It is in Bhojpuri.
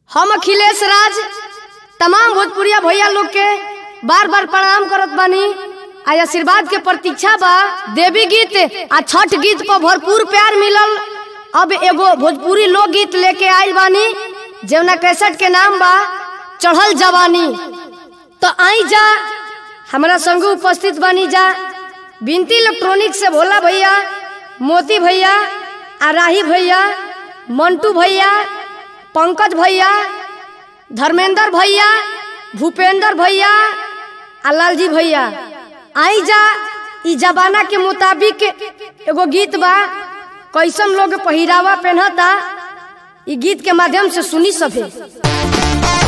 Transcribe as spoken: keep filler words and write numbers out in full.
हम अखिलेश राज तमाम भोजपुरिया भैया लोग के बार बार प्रणाम करत बानी। आ आशीर्वाद के प्रतीक्षा बा। देवी गीत आ छठ गीत पर भरपूर प्यार मिलल। अब एगो भोजपुरी लोक गीत लेके आइल बानी जौना कैसेट के नाम बा चढ़ल जवानी। तो आई जा हमारा संग उपस्थित बानी जा बिनती इलेक्ट्रॉनिक से भोला भैया, मोती भैया, आराही भैया, मंटू भैया, पंकज भैया, धर्मेंद्र भैया, भूपेंद्र भैया, लालजी भैया। आई जा इ जमाना के मुताबिक एगो गीत बा, कैसन लोग पहिरावा पहनता, इ गीत के माध्यम से सुनी सभे।